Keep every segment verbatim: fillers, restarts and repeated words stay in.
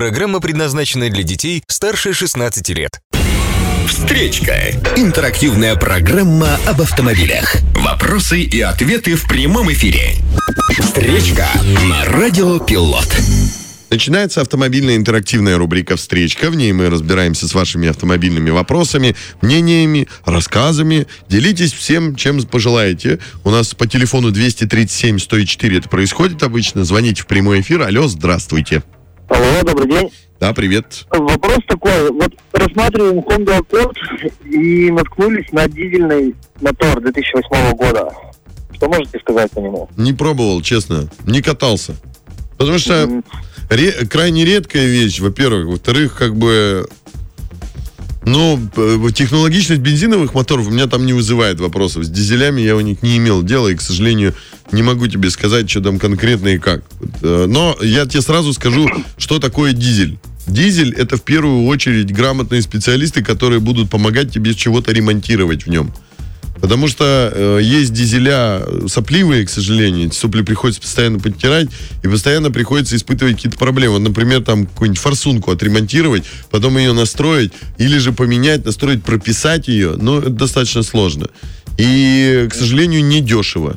Программа предназначена для детей старше шестнадцати лет. Встречка. Интерактивная программа об автомобилях. Вопросы и ответы в прямом эфире. Встречка на Радио Пилот. Начинается автомобильная интерактивная рубрика «Встречка». В ней мы разбираемся с вашими автомобильными вопросами, мнениями, рассказами. Делитесь всем, чем пожелаете. У нас по телефону двести тридцать семь сто четыре это происходит обычно. Звоните в прямой эфир. Алло, здравствуйте. Алло, добрый день. Да, привет. Вопрос такой. Вот рассматриваем Honda Accord и наткнулись на дизельный мотор две тысячи восьмого года. Что можете сказать по нему? Не пробовал, честно. Не катался. Потому что... Mm-hmm. Ре- крайне редкая вещь, во-первых. Во-вторых, как бы... Ну, технологичность бензиновых моторов у меня там не вызывает вопросов. С дизелями я у них не имел дела, и, к сожалению, не могу тебе сказать, что там конкретно и как. Но я тебе сразу скажу, что такое дизель. Дизель — это в первую очередь грамотные специалисты, которые будут помогать тебе чего-то ремонтировать в нем. Потому что э, есть дизеля сопливые, к сожалению. Эти сопли приходится постоянно подтирать, и постоянно приходится испытывать какие-то проблемы. Например, там какую-нибудь форсунку отремонтировать, потом ее настроить, или же поменять, настроить, прописать ее. Но это достаточно сложно. И, к сожалению, не дешево.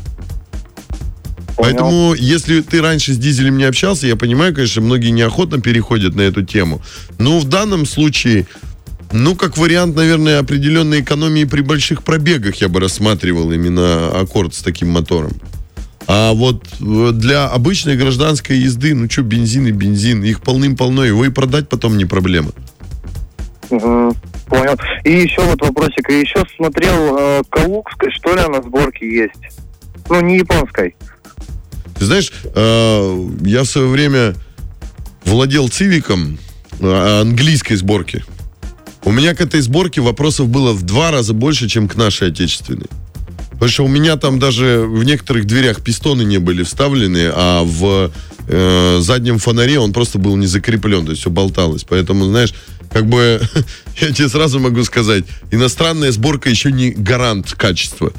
Поэтому, если ты раньше с дизелем не общался, я понимаю, конечно, многие неохотно переходят на эту тему. Но в данном случае... Ну, как вариант, наверное, определенной экономии при больших пробегах я бы рассматривал именно Аккорд с таким мотором. А вот для обычной гражданской езды, ну что, бензин и бензин, их полным-полно, его и продать потом не проблема. Угу, понял. И еще вот вопросик, и еще смотрел, э, калужской, что ли, на сборке есть? Ну, не японской. Ты знаешь, э, я в свое время владел Цивиком э, английской сборки. У меня к этой сборке вопросов было в два раза больше, чем к нашей отечественной. Потому что у меня там даже в некоторых дверях пистоны не были вставлены, а в э, заднем фонаре он просто был не закреплен, то есть все болталось. Поэтому, знаешь, как бы я тебе сразу могу сказать, иностранная сборка еще не гарант качества.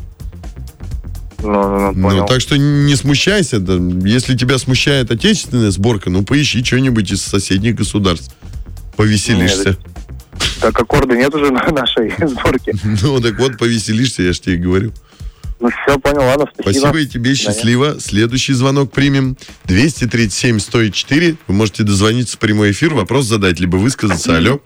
Ну, ну, ну, понял. Ну, так что не смущайся. Да. Если тебя смущает отечественная сборка, ну поищи что-нибудь из соседних государств. Повеселишься. Нет, так Аккорда нет уже на нашей сборке. Ну, так вот, повеселишься, я же тебе говорю. Ну, все, понял, ладно, спасибо. Спасибо и тебе, счастливо. Следующий звонок примем. двести тридцать семь сто четыре. Вы можете дозвониться в прямой эфир, вопрос задать, либо высказаться. Алло.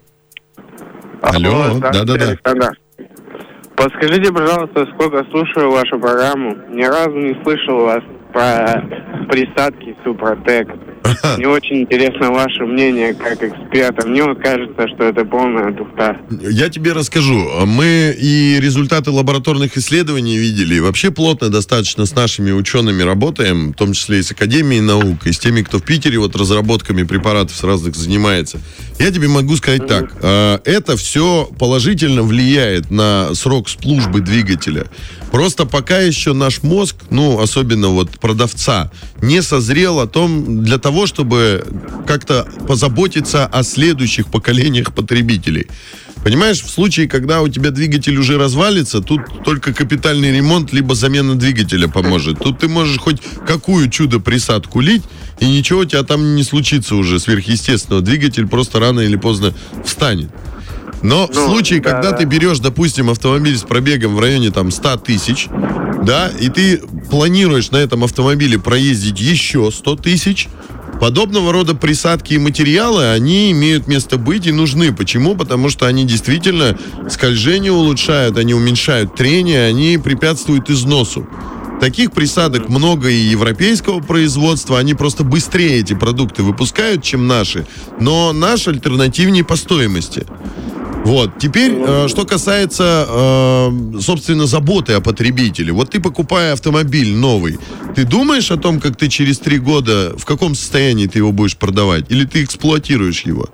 Алло, да-да-да. Подскажите, пожалуйста, сколько слушаю вашу программу, ни разу не слышал у вас про присадки Супротек. Мне очень интересно ваше мнение как эксперта. Мне вот кажется, что это полная туфта. Я тебе расскажу. Мы и результаты лабораторных исследований видели. И вообще плотно достаточно с нашими учеными работаем, в том числе и с Академией наук, и с теми, кто в Питере вот разработками препаратов разных занимается. Я тебе могу сказать так. Это все положительно влияет на срок службы двигателя. Просто пока еще наш мозг, ну, особенно вот продавца, не созрел о том, для того, чтобы как-то позаботиться о следующих поколениях потребителей. Понимаешь, в случае, когда у тебя двигатель уже развалится, тут только капитальный ремонт, либо замена двигателя поможет. Тут ты можешь хоть какую чудо-присадку лить, и ничего у тебя там не случится уже сверхъестественного. Двигатель просто рано или поздно встанет. Но ну, в случае, да, когда да. ты берешь, допустим, автомобиль с пробегом в районе там сто тысяч, да, и ты планируешь на этом автомобиле проездить еще сто тысяч, подобного рода присадки и материалы, они имеют место быть и нужны. Почему? Потому что они действительно скольжение улучшают, они уменьшают трение, они препятствуют износу. Таких присадок много и европейского производства, они просто быстрее эти продукты выпускают, чем наши, но наш альтернативнее по стоимости. Вот, теперь, э, что касается, э, собственно, заботы о потребителе. Вот ты, покупая автомобиль новый, ты думаешь о том, как ты через три года, в каком состоянии ты его будешь продавать? Или ты эксплуатируешь его?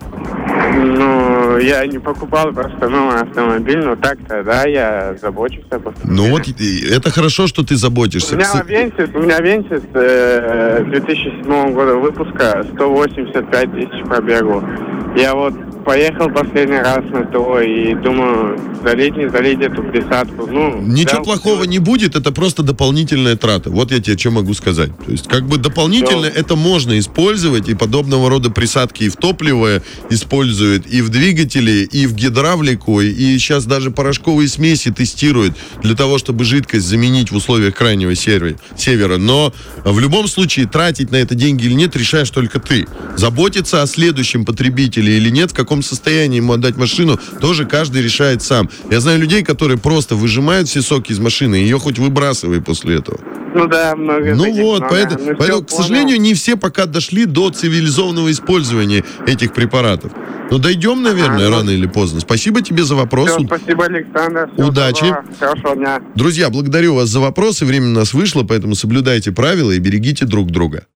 Ну, я не покупал просто новый автомобиль, но так-то, да, я забочусь об автомобиле. Ну вот, это хорошо, что ты заботишься. У меня Венсис, у меня Венсис э, две тысячи седьмого года выпуска, сто восемьдесят пять тысяч пробегу. Я вот поехал последний раз на ТО и думаю, залить, не залить эту присадку. Ну, Ничего взял, плохого все. не будет, это просто дополнительная трата. Вот я тебе что могу сказать. То есть, как бы дополнительно Все. это можно использовать, и подобного рода присадки и в топливо используют, и в двигатели, и в гидравлику, и сейчас даже порошковые смеси тестируют для того, чтобы жидкость заменить в условиях крайнего севера. севера. Но в любом случае тратить на это деньги или нет, решаешь только ты. Заботиться о следующем потребителе или нет, в каком состоянии ему отдать машину, тоже каждый решает сам. Я знаю людей, которые просто выжимают все соки из машины, и ее хоть выбрасывай после этого. Ну да, много Ну таких, вот, много. поэтому, Ну, поэтому, всё, к сожалению, понял. не все пока дошли до цивилизованного использования этих препаратов. Но дойдем, наверное, Ага. рано или поздно. Спасибо тебе за вопрос. Всё, спасибо, Александр. Всего Удачи. доброго. Хорошего дня. Друзья, благодарю вас за вопросы. Время у нас вышло, поэтому соблюдайте правила и берегите друг друга.